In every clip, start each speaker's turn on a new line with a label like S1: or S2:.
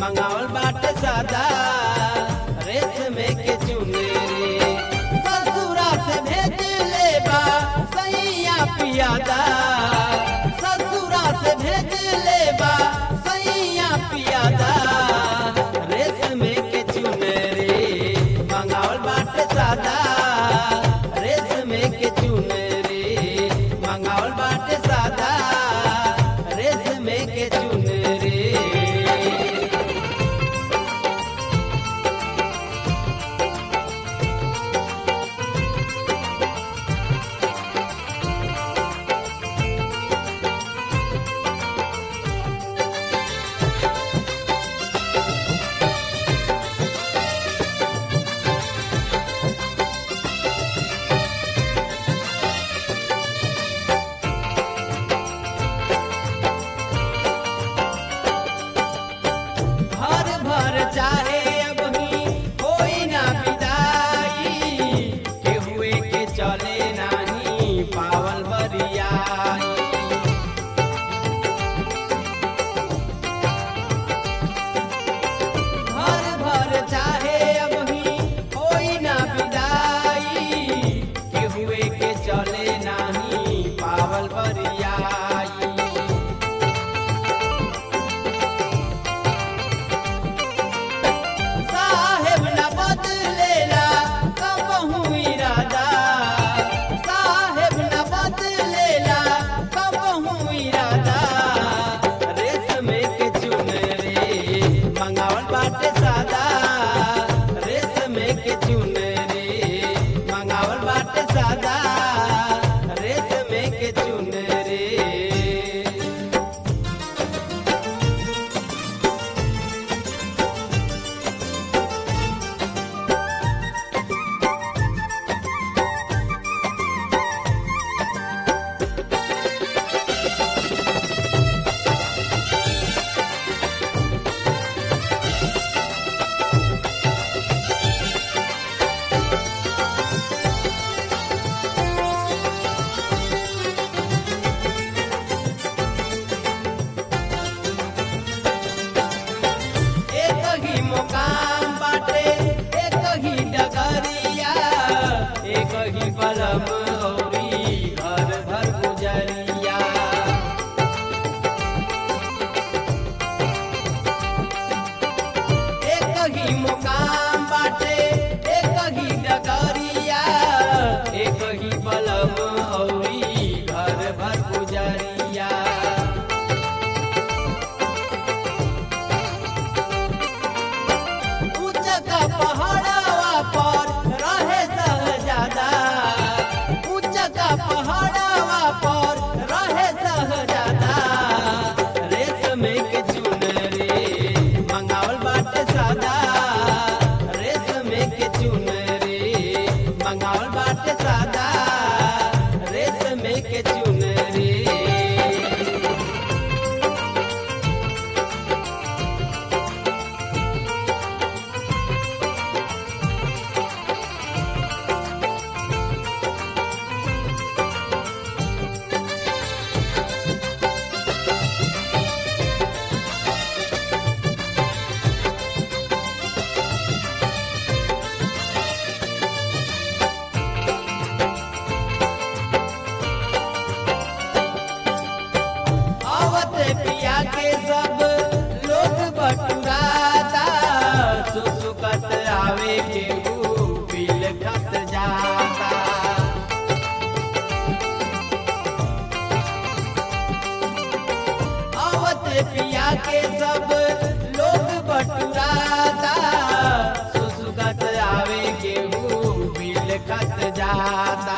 S1: मंगावल बाटे सादा रेशमे के चुनरी। ससुरा से भेज ले बा सैया पियादा, ससुरा से भेज ले बा सैया पियादा रेशमे के चुनरी। मंगावल बाटे सादा रेशमे के चुनरी, मंगावल बाटे सादा रेशमे के चुनरी। चाहे अबही कोई ना विदाई, केहुए के चले नाही पावल बरियाई। घर भर चाहे अबही कोई ना विदाई, केहुए के चले नाही पावल बरियाई। मंगावल बाटे सादा रेशमे के चुनरी, मंगावल बाटे सादा रेशमे के चुनरी। मुकाम बाटे एक ही डगरिया, एक ही बलम औरी घर भर गुजरिया। एक ही मुकाम बाटे एक ही डगरिया, एक ही बलम औरी घर भर गुजरिया। पहाड़वा पर रहे सहजादा, ऊंचा पहाड़वा पर रहे सहजादा रेशमे के चुनरी। मंगावल बाटे सादा रेशमे के चुनरी, मंगावल बाटे सादा रेशमे के चुनरी। पिया के सब लोग बटुराता, सुसुकत आवे के बिलखत जाता। आवत पिया के सब लोग बटुराता, सुसुकत आवे के बिलखत जाता।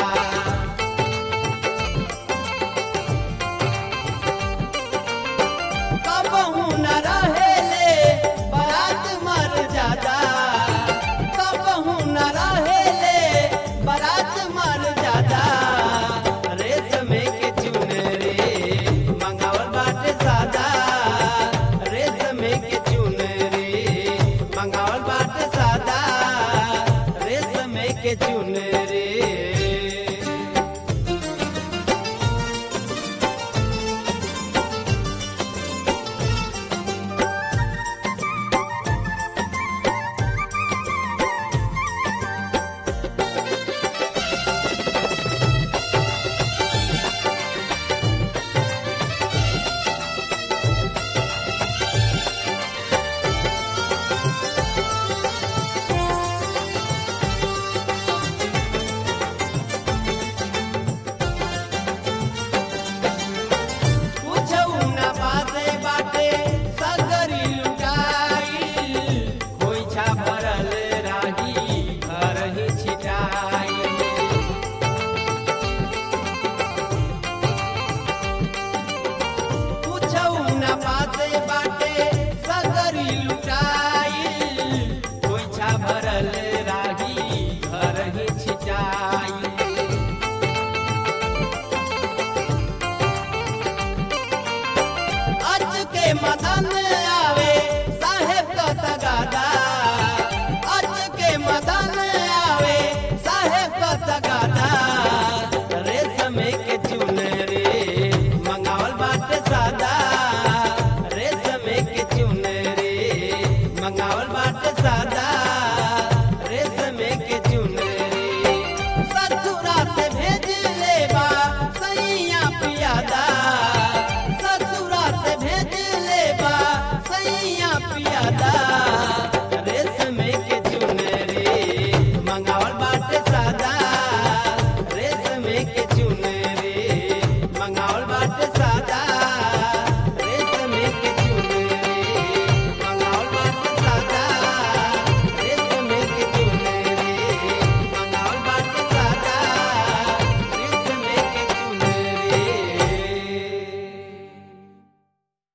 S1: कबहू न रहेले बारात मर जादा, कबहू न रहेले बारात मर जादा रेशमे के चुनरी। मंगावल बाटे सादा रेशमे के के मदन आवे साहेब का तगादा, आज के मदन आवे साहेब का तगादा। रेशम के चुनरी मंगावल बाटे सादा, रेशम के चुनरी मंगावल बाटे सादा, रेशम के चुनरी ससुरा से भेज लेबा सैया पियादा, ससुरा से भेज लेबा सैया पियादा। रेशम के चुनरी मंगावल बाटे सादा,